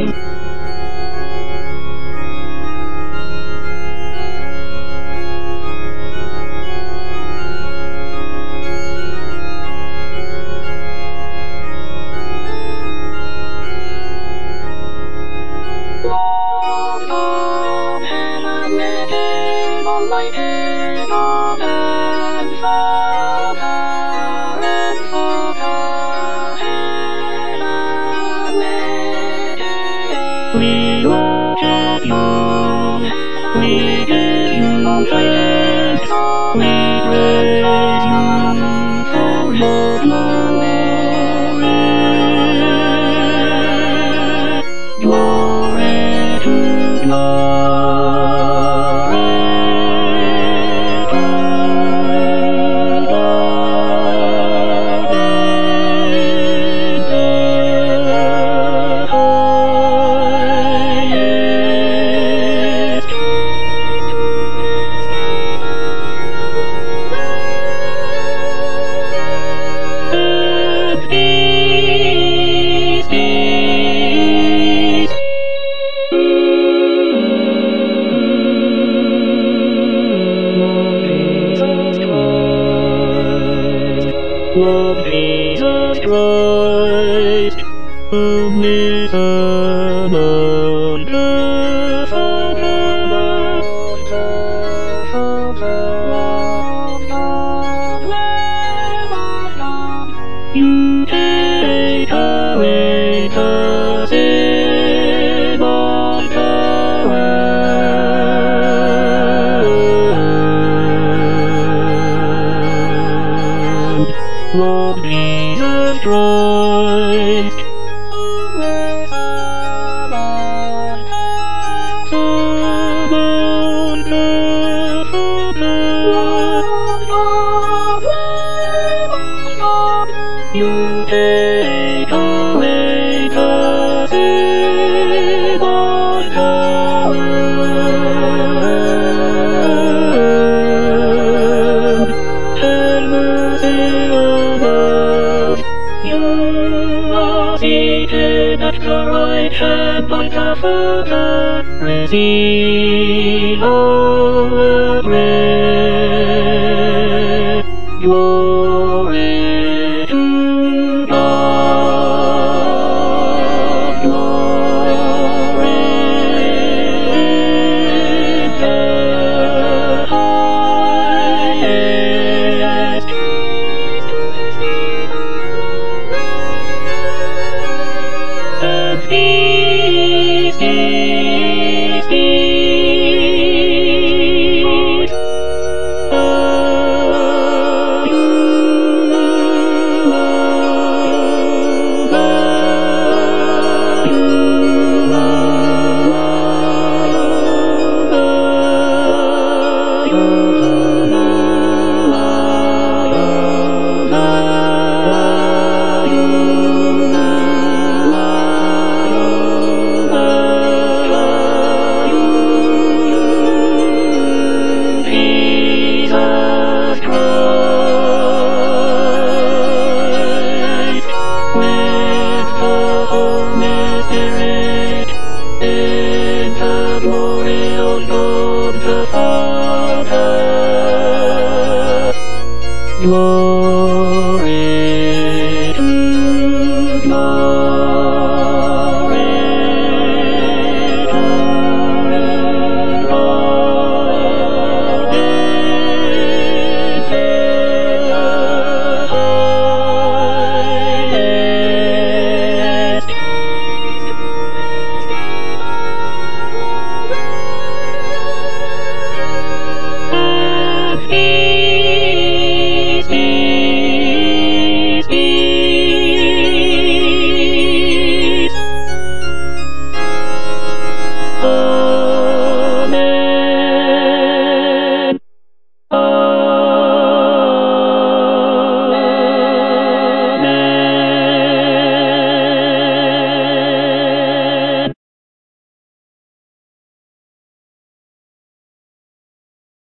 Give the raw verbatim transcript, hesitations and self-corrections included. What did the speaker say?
My head of and father and father we look at you, we give you thanks, we praise you for your glory. Glory to glory. Lord Jesus Christ, whom we serve under you take away the sin of the world. Lord Jesus Christ, you take away the sin of the world. Have mercy on us. You are seated at the right hand of the Father. Receive our praise. Glory.